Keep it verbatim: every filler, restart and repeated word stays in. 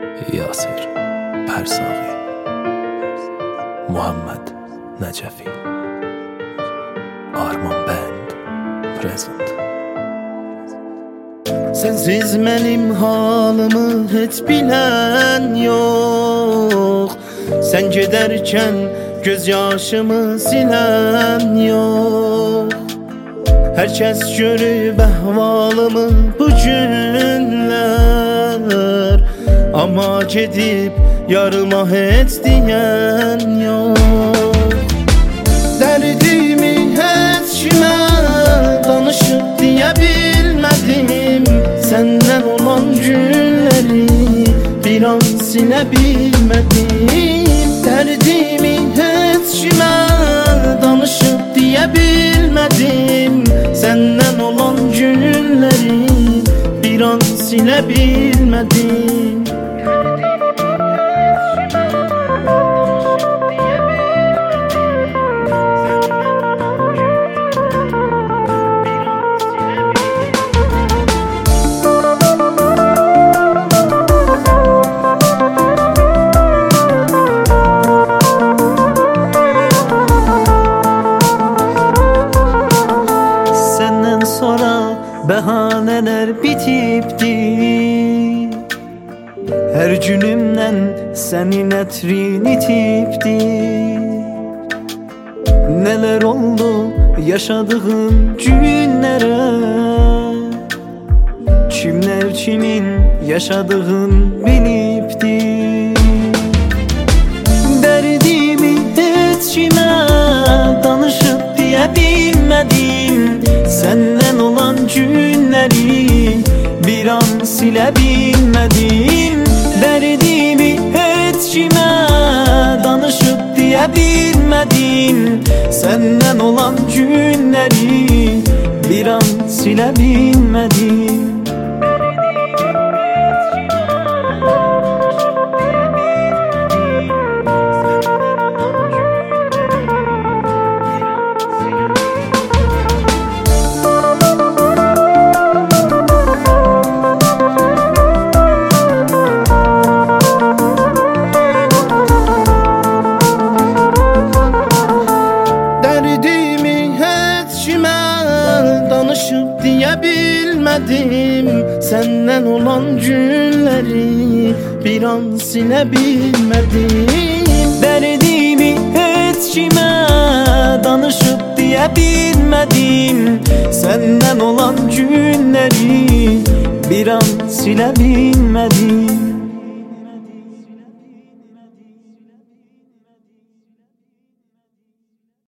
Yasir Pərsaği, Muhammed Nəcəfi, Arman Bənd Present. Sensiz mənim halımı heç bilən yox, sən gedərkən göz yaşımı silən yox. Hər kəs görüb əhvalımı bu günlər, amma gedib yarıma heç deyən yox. Dərdimi heç kimə danışıb deyə bilmədim, səndən olan günləri bir an silə bilmədim. Dərdimi heç kimə danışıb deyə bilmədim, səndən olan günləri bir an silə bilmədim. Bəhanələr bitibdi, hər günümdən sənin ətrin itibdi. Nələr oldu yaşadığım günlərə, kimlər kimin yaşadığın bilibdi. Dərdimi heç kimə danışıb deyə bilmədim, səndən olan günləri bir an silə bilmədim. Dərdimi heç kimə danışıb deyə bilmədim, səndən olan günləri bir an silə bilmədim. Danışıb deyə bilmədim, səndən olan günləri bir an silə bilmədim. Dərdimi heç kimə danışıb deyə bilmədim, səndən olan günləri bir an silə bilmədim.